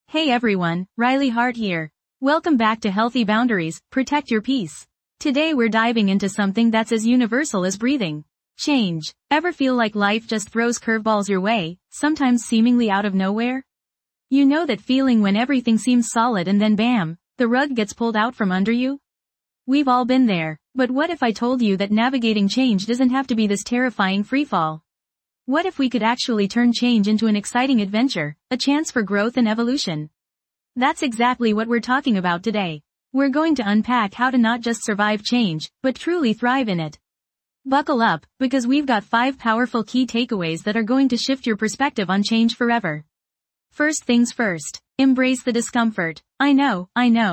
Hey everyone, Riley Hart here. Welcome back to Healthy Boundaries, Protect Your Peace. Today we're diving into something that's as universal as breathing. Change. Ever feel like life just throws curveballs your way, sometimes seemingly out of nowhere? You know that feeling when everything seems solid and then bam, the rug gets pulled out from under you? We've all been there, but what if I told you that navigating change doesn't have to be this terrifying freefall? What if we could actually turn change into an exciting adventure, a chance for growth and evolution? That's exactly what we're talking about today. We're going to unpack how to not just survive change, but truly thrive in it. Buckle up, because we've got 5 powerful key takeaways that are going to shift your perspective on change forever. First things first, embrace the discomfort. I know,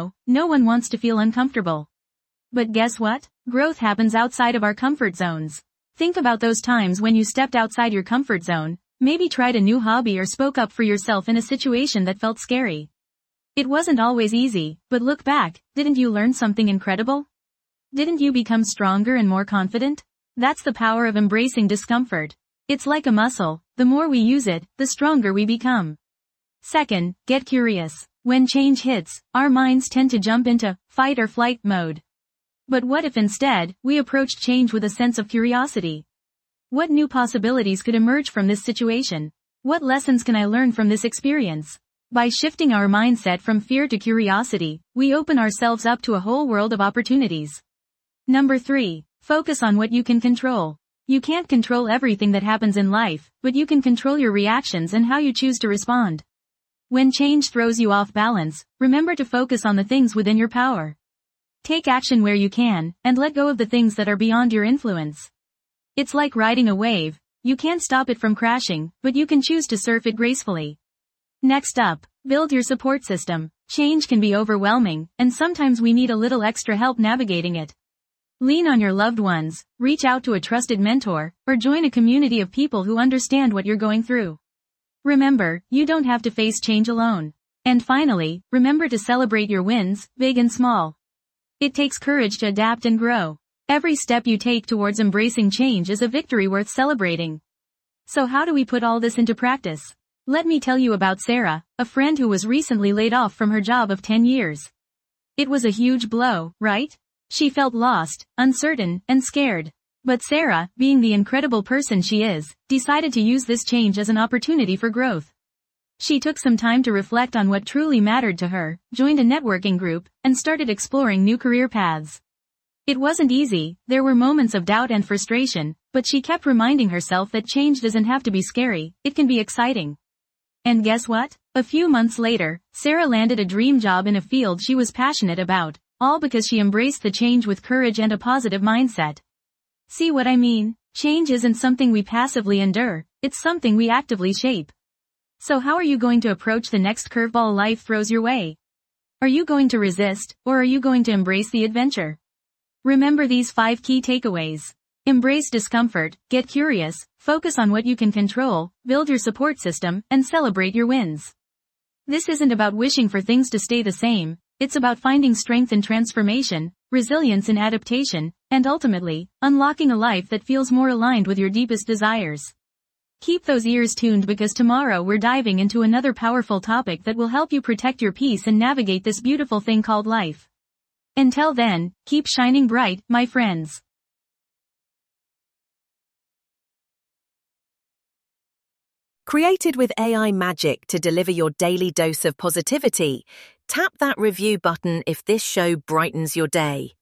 no one wants to feel uncomfortable. But guess what? Growth happens outside of our comfort zones. Think about those times when you stepped outside your comfort zone, maybe tried a new hobby or spoke up for yourself in a situation that felt scary. It wasn't always easy, but look back, didn't you learn something incredible? Didn't you become stronger and more confident? That's the power of embracing discomfort. It's like a muscle, the more we use it, the stronger we become. Second, get curious. When change hits, our minds tend to jump into fight or flight mode. But what if instead, we approached change with a sense of curiosity? What new possibilities could emerge from this situation? What lessons can I learn from this experience? By shifting our mindset from fear to curiosity, we open ourselves up to a whole world of opportunities. Number 3. Focus on what you can control. You can't control everything that happens in life, but you can control your reactions and how you choose to respond. When change throws you off balance, remember to focus on the things within your power. Take action where you can, and let go of the things that are beyond your influence. It's like riding a wave. You can't stop it from crashing, but you can choose to surf it gracefully. Next up, build your support system. Change can be overwhelming, and sometimes we need a little extra help navigating it. Lean on your loved ones, reach out to a trusted mentor, or join a community of people who understand what you're going through. Remember, you don't have to face change alone. And finally, remember to celebrate your wins, big and small. It takes courage to adapt and grow. Every step you take towards embracing change is a victory worth celebrating. So how do we put all this into practice? Let me tell you about Sarah, a friend who was recently laid off from her job of 10 years. It was a huge blow, right? She felt lost, uncertain, and scared. But Sarah, being the incredible person she is, decided to use this change as an opportunity for growth. She took some time to reflect on what truly mattered to her, joined a networking group, and started exploring new career paths. It wasn't easy, there were moments of doubt and frustration, but she kept reminding herself that change doesn't have to be scary, it can be exciting. And guess what? A few months later, Sarah landed a dream job in a field she was passionate about, all because she embraced the change with courage and a positive mindset. See what I mean? Change isn't something we passively endure, it's something we actively shape. So how are you going to approach the next curveball life throws your way? Are you going to resist, or are you going to embrace the adventure? Remember these 5 key takeaways. Embrace discomfort, get curious, focus on what you can control, build your support system, and celebrate your wins. This isn't about wishing for things to stay the same, it's about finding strength in transformation, resilience in adaptation, and ultimately, unlocking a life that feels more aligned with your deepest desires. Keep those ears tuned because tomorrow we're diving into another powerful topic that will help you protect your peace and navigate this beautiful thing called life. Until then, keep shining bright, my friends. Created with AI magic to deliver your daily dose of positivity, tap that review button if this show brightens your day.